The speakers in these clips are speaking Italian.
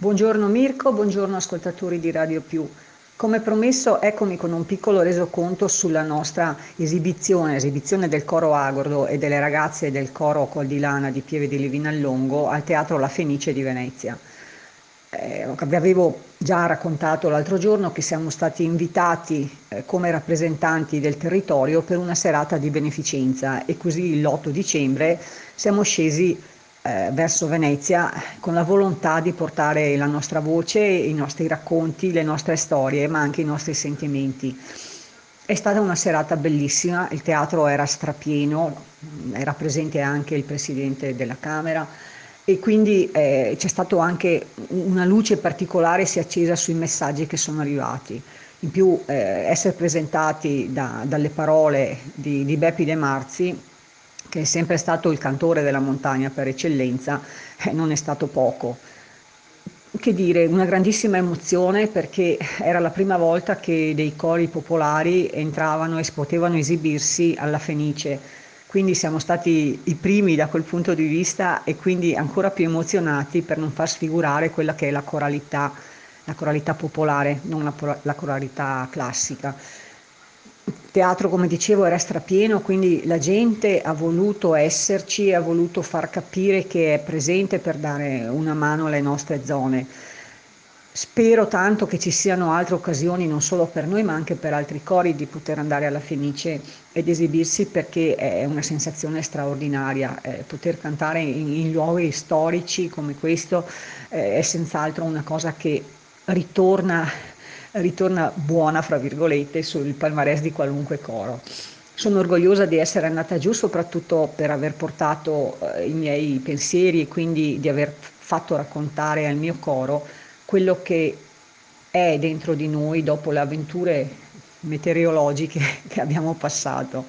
Buongiorno Mirko, buongiorno ascoltatori di Radio Più. Come promesso, eccomi con un piccolo resoconto sulla nostra esibizione del coro Agordo e delle ragazze del coro Col di Lana di Pieve di Livinallongo al Teatro La Fenice di Venezia. Vi avevo già raccontato l'altro giorno che siamo stati invitati come rappresentanti del territorio per una serata di beneficenza e così l'8 dicembre siamo scesi verso Venezia con la volontà di portare la nostra voce, i nostri racconti, le nostre storie, ma anche i nostri sentimenti. È stata una serata bellissima, il teatro era strapieno, era presente anche il presidente della Camera e quindi c'è stato anche una luce particolare si è accesa sui messaggi che sono arrivati. In più essere presentati dalle parole di Beppi De Marzi, che è sempre stato il cantore della montagna per eccellenza, non è stato poco. Che dire, una grandissima emozione perché era la prima volta che dei cori popolari entravano e potevano esibirsi alla Fenice, quindi siamo stati i primi da quel punto di vista e quindi ancora più emozionati per non far sfigurare quella che è la coralità popolare, non la coralità classica. Il teatro, come dicevo, era strapieno, quindi la gente ha voluto esserci, ha voluto far capire che è presente per dare una mano alle nostre zone. Spero tanto che ci siano altre occasioni, non solo per noi, ma anche per altri cori, di poter andare alla Fenice ed esibirsi perché è una sensazione straordinaria. Poter cantare in luoghi storici come questo è senz'altro una cosa che ritorna, ritorna buona, fra virgolette, sul palmarès di qualunque coro. Sono orgogliosa di essere andata giù, soprattutto per aver portato i miei pensieri e quindi di aver fatto raccontare al mio coro quello che è dentro di noi dopo le avventure meteorologiche che abbiamo passato.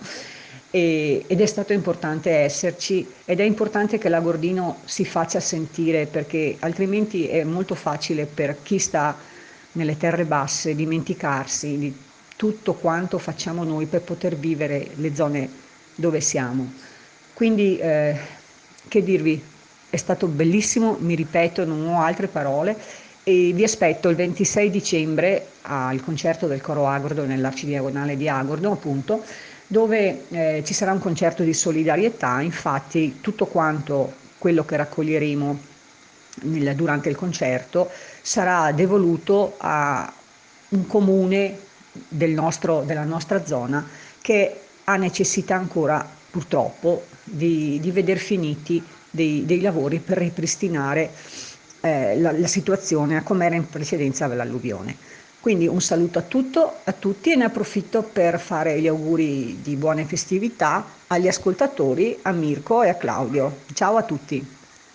Ed è stato importante esserci ed è importante che l'Agordino si faccia sentire perché altrimenti è molto facile per chi sta nelle terre basse dimenticarsi di tutto quanto facciamo noi per poter vivere le zone dove siamo. Quindi, che dirvi, è stato bellissimo, mi ripeto, non ho altre parole e vi aspetto il 26 dicembre al concerto del Coro Agordo nell'Arcidiagonale di Agordo, appunto, dove ci sarà un concerto di solidarietà. Infatti tutto quanto quello che raccoglieremo durante il concerto sarà devoluto a un comune della nostra zona che ha necessità ancora purtroppo di veder finiti dei lavori per ripristinare la situazione a come era in precedenza dell'alluvione. Quindi un saluto a tutti e ne approfitto per fare gli auguri di buone festività agli ascoltatori, a Mirko e a Claudio. Ciao a tutti!